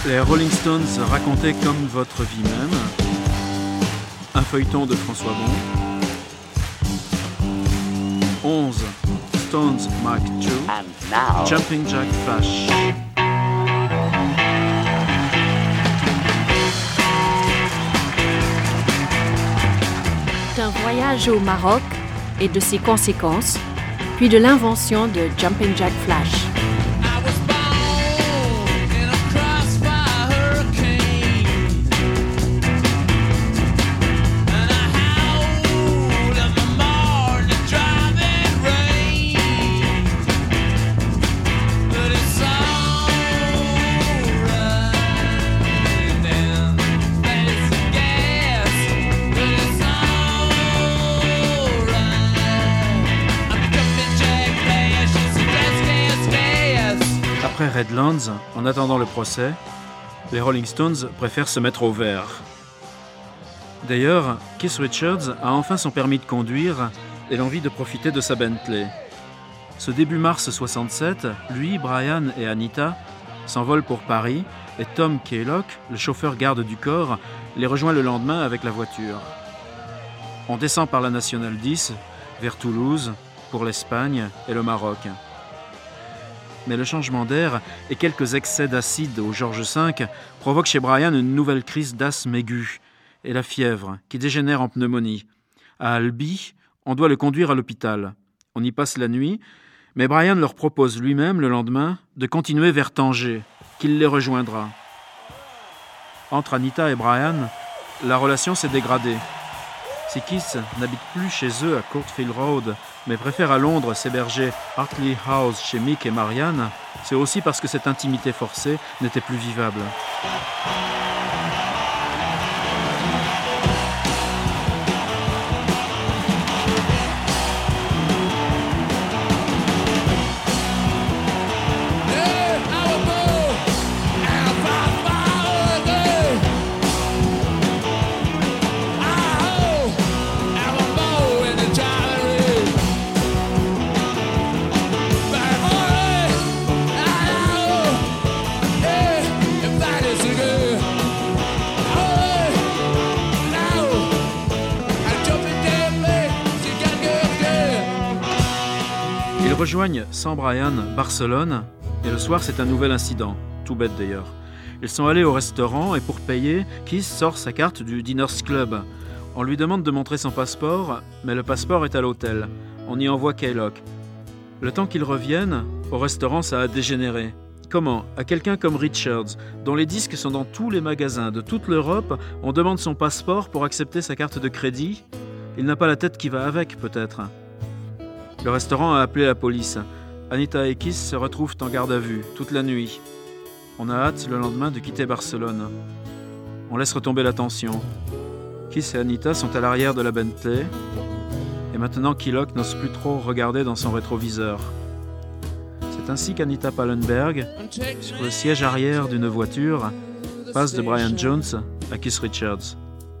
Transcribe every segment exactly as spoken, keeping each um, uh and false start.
Les Rolling Stones racontaient comme votre vie même. Un feuilleton de François Bon. onze. Stones Mark deux. And now, Jumping Jack Flash. D'un voyage au Maroc et de ses conséquences, puis de l'invention de Jumping Jack Flash. Après Redlands, en attendant le procès, les Rolling Stones préfèrent se mettre au vert. D'ailleurs, Keith Richards a enfin son permis de conduire et l'envie de profiter de sa Bentley. Ce début mars soixante-sept, lui, Brian et Anita s'envolent pour Paris et Tom Kaylock, le chauffeur garde du corps, les rejoint le lendemain avec la voiture. On descend par la Nationale dix vers Toulouse pour l'Espagne et le Maroc. Mais le changement d'air et quelques excès d'acide au George cinq provoquent chez Brian une nouvelle crise d'asthme aiguë et la fièvre qui dégénère en pneumonie. À Albi, on doit le conduire à l'hôpital. On y passe la nuit, mais Brian leur propose lui-même le lendemain de continuer vers Tanger, qu'il les rejoindra. Entre Anita et Brian, la relation s'est dégradée. Si Keith n'habite plus chez eux à Courtfield Road, mais préfère à Londres s'héberger Hartley House chez Mick et Marianne, c'est aussi parce que cette intimité forcée n'était plus vivable. Ils rejoignent, sans Brian, Barcelone, et le soir c'est un nouvel incident, tout bête d'ailleurs. Ils sont allés au restaurant et pour payer, Keith sort sa carte du Diners Club. On lui demande de montrer son passeport, mais le passeport est à l'hôtel. On y envoie Kaylock. Le temps qu'ils reviennent, au restaurant ça a dégénéré. Comment, à quelqu'un comme Richards, dont les disques sont dans tous les magasins de toute l'Europe, on demande son passeport pour accepter sa carte de crédit? Il n'a pas la tête qui va avec, peut-être. Le restaurant a appelé la police. Anita et Keith se retrouvent en garde à vue, toute la nuit. On a hâte, le lendemain, de quitter Barcelone. On laisse retomber la tension. Keith et Anita sont à l'arrière de la Bentley. Et maintenant, Kaylock n'ose plus trop regarder dans son rétroviseur. C'est ainsi qu'Anita Pallenberg, sur le siège arrière d'une voiture, passe de Brian Jones à Keith Richards.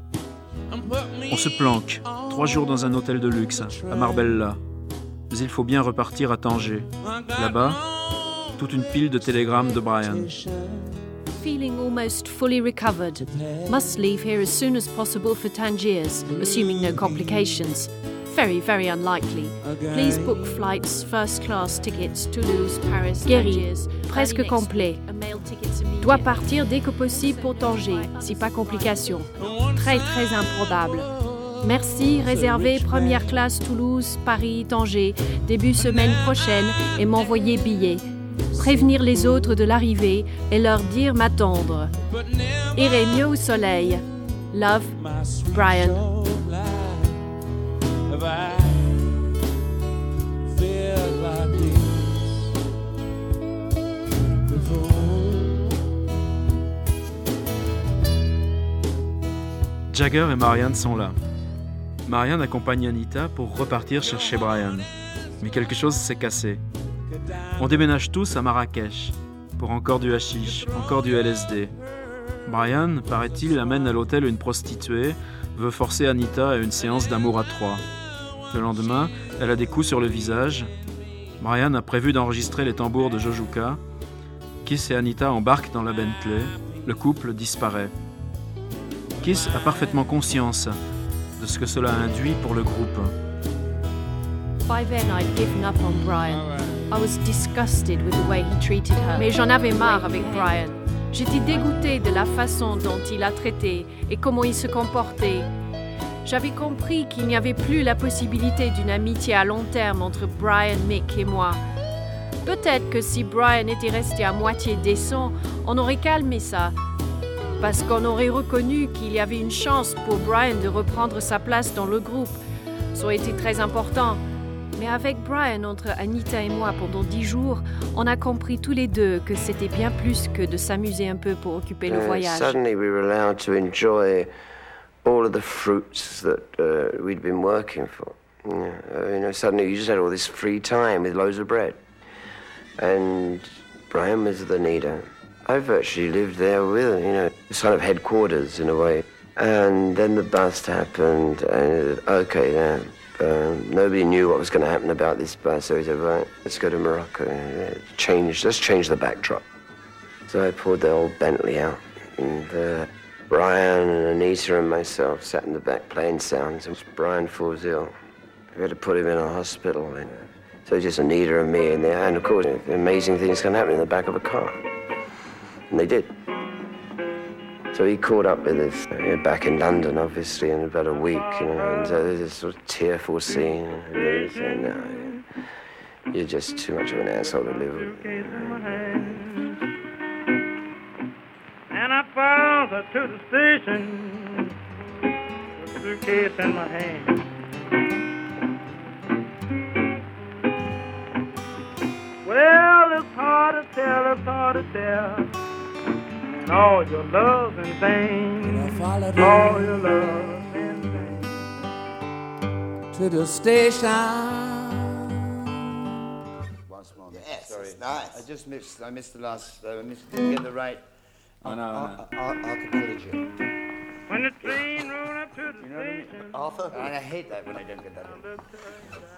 On se planque, trois jours dans un hôtel de luxe, à Marbella. Mais il faut bien repartir à Tanger. Là-bas, toute une pile de télégrammes de Brian. Feeling almost fully recovered, must leave here as soon as possible for Tangiers, assuming no complications. Very, very unlikely. Please book flights, first class tickets, Toulouse, Paris, Guéri, presque complet. Doit partir dès que possible pour Tanger, si pas complication. Très, très improbable. Merci, réservé première classe Toulouse, Paris, Tanger, début semaine prochaine et m'envoyer billet. Prévenir les autres de l'arrivée et leur dire m'attendre. Irai mieux au soleil. Love, Brian. Jagger et Marianne sont là. Marianne accompagne Anita pour repartir chercher Brian. Mais quelque chose s'est cassé. On déménage tous à Marrakech pour encore du hashish, encore du L S D. Brian, paraît-il, amène à l'hôtel une prostituée, veut forcer Anita à une séance d'amour à trois. Le lendemain, elle a des coups sur le visage. Brian a prévu d'enregistrer les tambours de Jojuka. Keith et Anita embarquent dans la Bentley Le couple disparaît. Kiss a parfaitement conscience de ce que cela induit pour le groupe. By then, I'd given up on Brian. I was disgusted with the way he treated her. Mais j'en avais marre avec Brian. J'étais dégoûtée de la façon dont il a traité et comment il se comportait. J'avais compris qu'il n'y avait plus la possibilité d'une amitié à long terme entre Brian, Mick et moi. Peut-être que si Brian était resté à moitié décent, on aurait calmé ça. Parce qu'on aurait reconnu qu'il y avait une chance pour Brian de reprendre sa place dans le groupe. Ça aurait été très important. Mais avec Brian, entre Anita et moi, pendant dix jours, on a compris tous les deux que c'était bien plus que de s'amuser un peu pour occuper le voyage. Suddenly we were allowed to enjoy all of the fruits that uh, we'd been working for. You know, uh, you know, suddenly you just had all this free time with loads of bread. And Brian was the leader. I virtually lived there with, you know, sort of headquarters in a way. And then the bust happened, and okay, then. Um, nobody knew what was going to happen about this bus, so we said, right, let's go to Morocco. Uh, change, let's change the backdrop. So I pulled the old Bentley out, and uh, Brian and Anita and myself sat in the back playing sounds, and Brian falls ill. We had to put him in a hospital. And, uh, so just Anita and me in there, and of course, amazing things can happen in the back of a car. And they did. So he caught up with us you know, back in London, obviously, in about a week, you know, and so there's this sort of tearful scene, and they were saying, no, you're just too much of an asshole to live with. And I followed her to the station with a suitcase in my hand. Well, it's hard to tell, it's hard to tell. All your love and things, all your love and things. To the station. Once more. Yes, Sorry. it's nice. I just missed. I missed the last. Uh, I missed, didn't get the right. Oh, no, ar- no. ar- archipelago. When the train rolled up to the You know what I mean? station. Arthur? And I hate that when I don't get that. I looked to the side.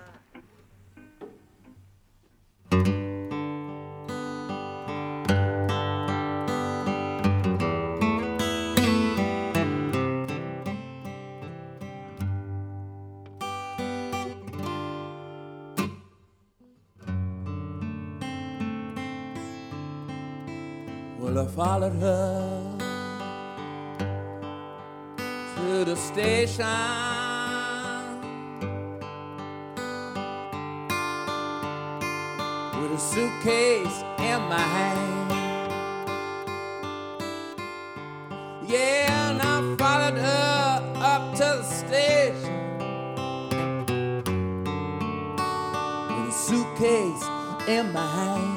Well, I followed her to the station with a suitcase in my hand. Yeah, and I followed her up to the station with a suitcase in my hand.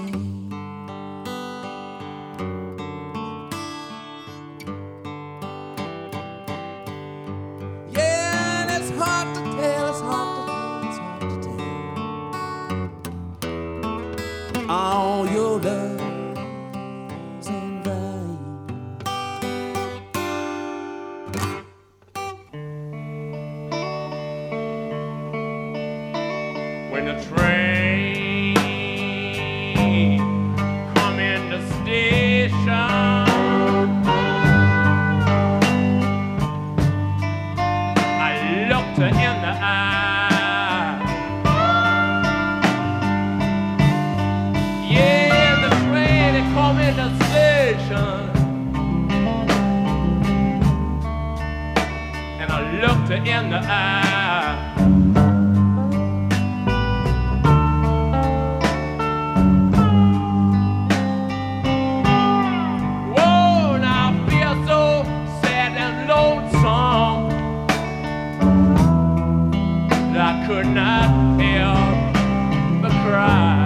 All your love's in vain. When the train come in the station, I looked her in the eye. And I looked her in the eye. Whoa, now I feel so sad and lonesome that I could not help but cry.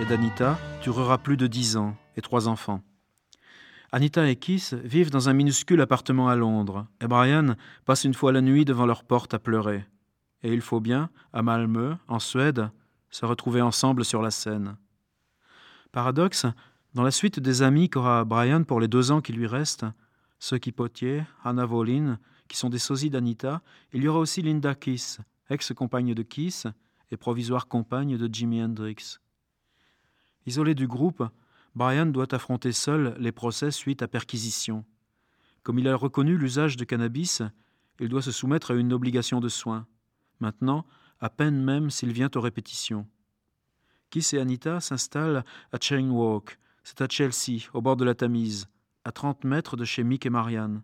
d'Anita durera plus de dix ans et trois enfants. Anita et Keith vivent dans un minuscule appartement à Londres et Brian passe une fois la nuit devant leur porte à pleurer. Et il faut bien, à Malmö, en Suède, se retrouver ensemble sur la scène. Paradoxe, dans la suite des amis qu'aura Brian pour les deux ans qui lui restent, ceux qui Potier, Anna Wolin, qui sont des sosies d'Anita, il y aura aussi Linda Keith, ex-compagne de Keith et provisoire compagne de Jimi Hendrix. Isolé du groupe, Brian doit affronter seul les procès suite à perquisition. Comme il a reconnu l'usage de cannabis, il doit se soumettre à une obligation de soins. Maintenant, à peine même s'il vient aux répétitions. Keith et Anita s'installent à Charing Walk, c'est à Chelsea, au bord de la Tamise, à trente mètres de chez Mick et Marianne.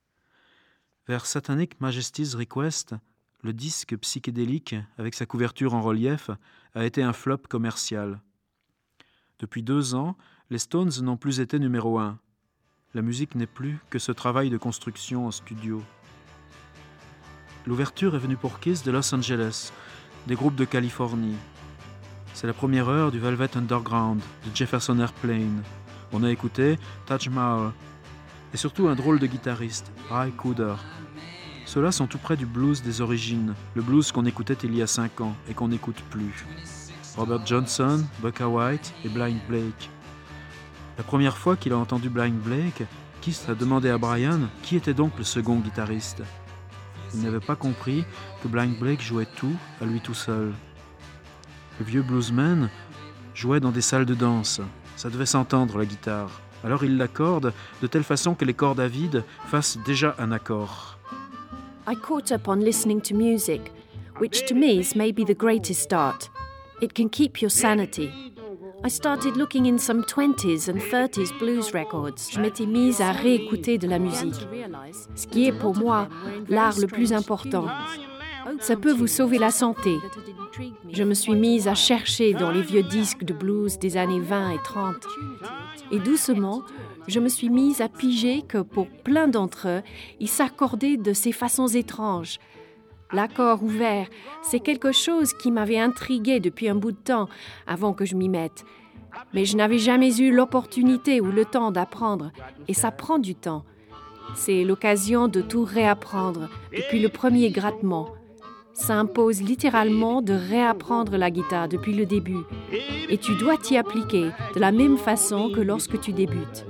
Vers Satanic Majesty's Request, le disque psychédélique, avec sa couverture en relief, a été un flop commercial. Depuis deux ans, les Stones n'ont plus été numéro un. La musique n'est plus que ce travail de construction en studio. L'ouverture est venue pour Kiss de Los Angeles, des groupes de Californie. C'est la première heure du Velvet Underground, de Jefferson Airplane. On a écouté Taj Mahal, et surtout un drôle de guitariste, Ry Cooder. Ceux-là sont tout près du blues des origines, le blues qu'on écoutait il y a cinq ans et qu'on n'écoute plus. Robert Johnson, Bukka White et Blind Blake. La première fois qu'il a entendu Blind Blake, Keith a demandé à Brian qui était donc le second guitariste. Il n'avait pas compris que Blind Blake jouait tout à lui tout seul. Le vieux bluesman jouait dans des salles de danse. Ça devait s'entendre, la guitare. Alors il l'accorde de telle façon que les cordes à vide fassent déjà un accord. I caught up on listening to music, which to me is maybe the greatest art. It can keep your sanity. I started looking in some twenties and thirties blues records. Je m'étais mise à réécouter de la musique, ce qui est pour moi l'art le plus important. Ça peut vous sauver la santé. Je me suis mise à chercher dans les vieux disques de blues des années vingt et trente. Et doucement, je me suis mise à piger que pour plein d'entre eux, ils s'accordaient de ces façons étranges. L'accord ouvert, c'est quelque chose qui m'avait intriguée depuis un bout de temps avant que je m'y mette. Mais je n'avais jamais eu l'opportunité ou le temps d'apprendre, et ça prend du temps. C'est l'occasion de tout réapprendre, depuis le premier grattement. Ça impose littéralement de réapprendre la guitare depuis le début, et tu dois t'y appliquer de la même façon que lorsque tu débutes.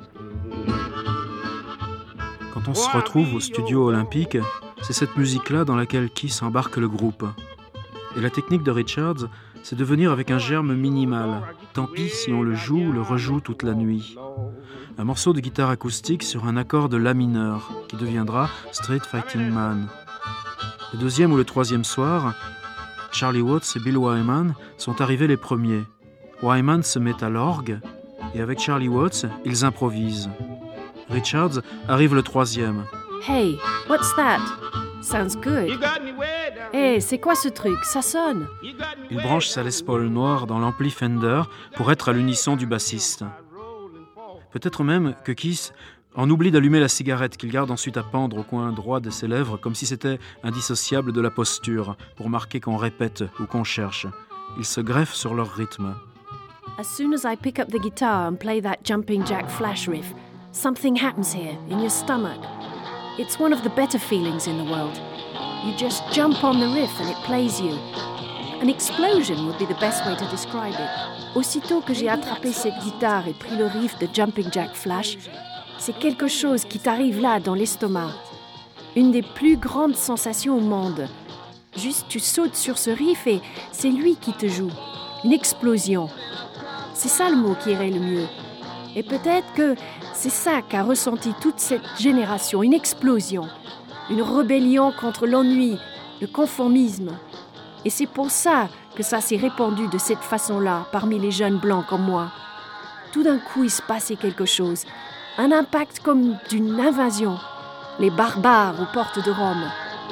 Quand on se retrouve au studio olympique, c'est cette musique-là dans laquelle Keith embarque le groupe. Et la technique de Richards, c'est de venir avec un germe minimal. Tant pis si on le joue ou le rejoue toute la nuit. Un morceau de guitare acoustique sur un accord de La mineur, qui deviendra Street Fighting Man. Le deuxième ou le troisième soir, Charlie Watts et Bill Wyman sont arrivés les premiers. Wyman se met à l'orgue, et avec Charlie Watts, ils improvisent. Richards arrive le troisième. Hey, what's that? Sounds good. Hey, c'est quoi ce truc? Ça sonne. Il branche sa Les Paul noire dans l'ampli Fender pour être à l'unisson du bassiste. Peut-être même que Keith en oublie d'allumer la cigarette qu'il garde ensuite à pendre au coin droit de ses lèvres comme si c'était indissociable de la posture pour marquer qu'on répète ou qu'on cherche. Ils se greffent sur leur rythme. As soon as I pick up the guitar and play that Jumping Jack Flash riff, something happens here in your stomach. It's one of the better feelings in the world. You just jump on the riff and it plays you. An explosion would be the best way to describe it. Aussitôt que j'ai attrapé cette guitare et pris le riff de Jumping Jack Flash, c'est quelque chose qui t'arrive là dans l'estomac. Une des plus grandes sensations au monde. Juste tu sautes sur ce riff et c'est lui qui te joue. Une explosion. C'est ça le mot qui irait le mieux. Et peut-être que c'est ça qu'a ressenti toute cette génération, une explosion, une rébellion contre l'ennui, le conformisme. Et c'est pour ça que ça s'est répandu de cette façon-là parmi les jeunes blancs comme moi. Tout d'un coup, il se passait quelque chose, un impact comme d'une invasion, les barbares aux portes de Rome.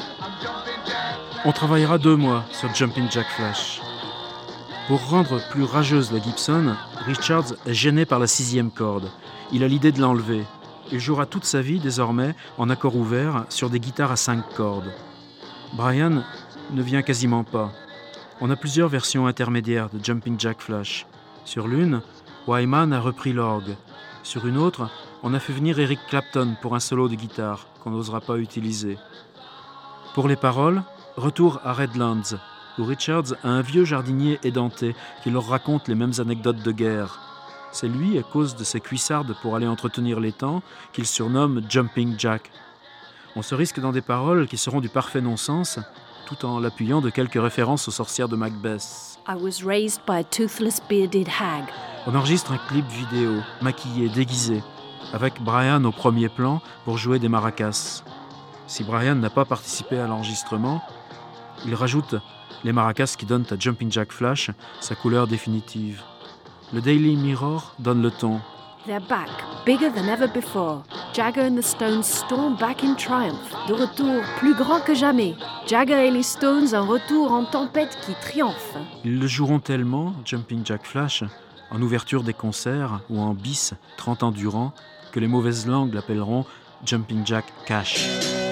On travaillera deux mois sur Jumping Jack Flash. Pour rendre plus rageuse la Gibson, Richards est gêné par la sixième corde. Il a l'idée de l'enlever. Il jouera toute sa vie désormais en accord ouvert sur des guitares à cinq cordes. Brian ne vient quasiment pas. On a plusieurs versions intermédiaires de Jumping Jack Flash. Sur l'une, Wyman a repris l'orgue. Sur une autre, on a fait venir Eric Clapton pour un solo de guitare qu'on n'osera pas utiliser. Pour les paroles, retour à Redlands, où Richards a un vieux jardinier édenté qui leur raconte les mêmes anecdotes de guerre. C'est lui, à cause de ses cuissardes pour aller entretenir l'étang, qu'il surnomme Jumping Jack. On se risque dans des paroles qui seront du parfait non-sens, tout en l'appuyant de quelques références aux sorcières de Macbeth. I was raised by a toothless bearded hag. On enregistre un clip vidéo, maquillé, déguisé, avec Brian au premier plan pour jouer des maracas. Si Brian n'a pas participé à l'enregistrement, il rajoute les maracas qui donnent à Jumping Jack Flash sa couleur définitive. Le Daily Mirror donne le ton. They're back, bigger than ever before. Jagger and the Stones storm back in triumph. De retour, plus grand que jamais. Jagger et les Stones, un retour en tempête qui triomphe. Ils le joueront tellement, Jumping Jack Flash, en ouverture des concerts ou en bis, trente ans durant, que les mauvaises langues l'appelleront Jumping Jack Cash.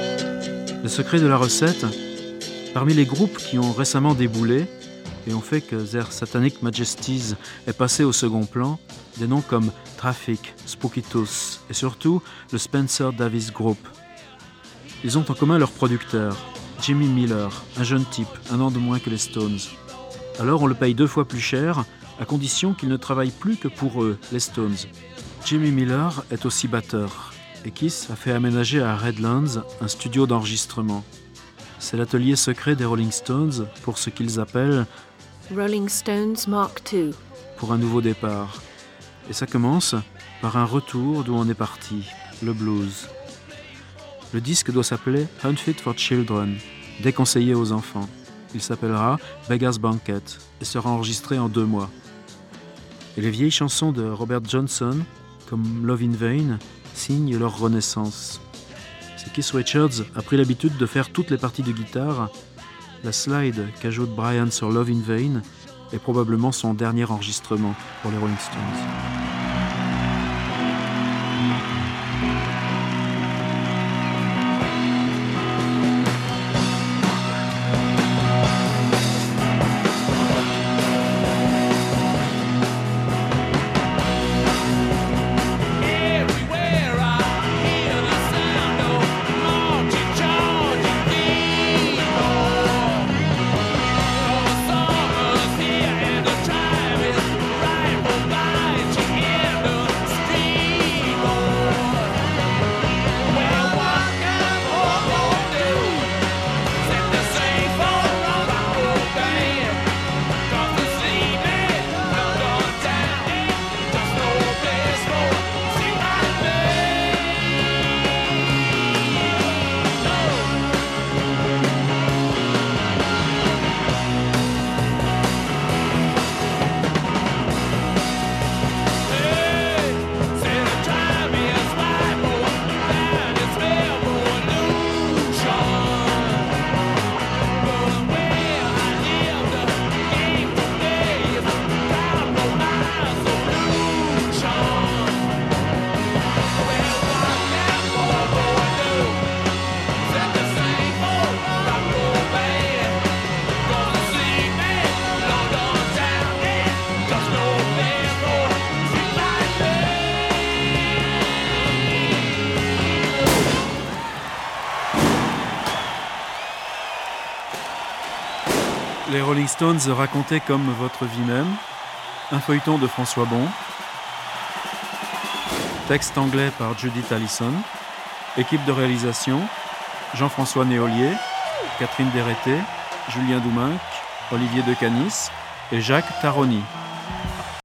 Le secret de la recette, parmi les groupes qui ont récemment déboulé et ont fait que Their Satanic Majesties est passé au second plan, des noms comme Traffic, Spooky Tooth et surtout le Spencer Davis Group. Ils ont en commun leur producteur, Jimmy Miller, un jeune type, un an de moins que les Stones. Alors on le paye deux fois plus cher, à condition qu'il ne travaille plus que pour eux, les Stones. Jimmy Miller est aussi batteur, et Kiss a fait aménager à Redlands un studio d'enregistrement. C'est l'atelier secret des Rolling Stones pour ce qu'ils appellent Rolling Stones Mark deux. Pour un nouveau départ. Et ça commence par un retour d'où on est parti, le blues. Le disque doit s'appeler Unfit for Children, déconseillé aux enfants. Il s'appellera Beggar's Banquet et sera enregistré en deux mois. Et les vieilles chansons de Robert Johnson, comme Love in Vain, signent leur renaissance. Si Keith Richards a pris l'habitude de faire toutes les parties de guitare, la slide qu'ajoute Brian sur Love in Vain est probablement son dernier enregistrement pour les Rolling Stones. Les Rolling Stones racontaient comme votre vie même, un feuilleton de François Bon, texte anglais par Judith Allison, équipe de réalisation, Jean-François Néolier, Catherine Derreté, Julien Douminc, Olivier Decanis et Jacques Taroni.